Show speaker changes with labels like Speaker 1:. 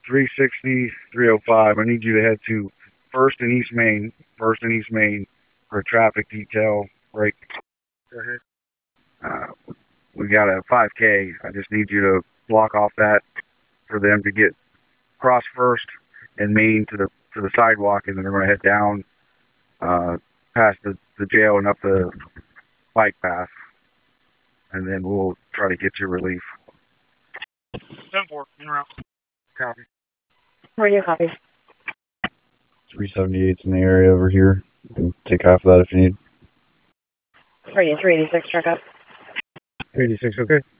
Speaker 1: 360, 305. I need you to head to First and East Main, for a traffic detail break. Go ahead. We got a 5K. I just need you to block off that for them to get across First and Main to the sidewalk, and then they're going to head down uh, past the jail and up the bike path, and then we'll try to get you relief. 10-4, in route. Copy.
Speaker 2: Radio copy.
Speaker 3: 378's in the area over here. You can take half of that if you need.
Speaker 2: Radio 386, check up.
Speaker 1: 86, okay.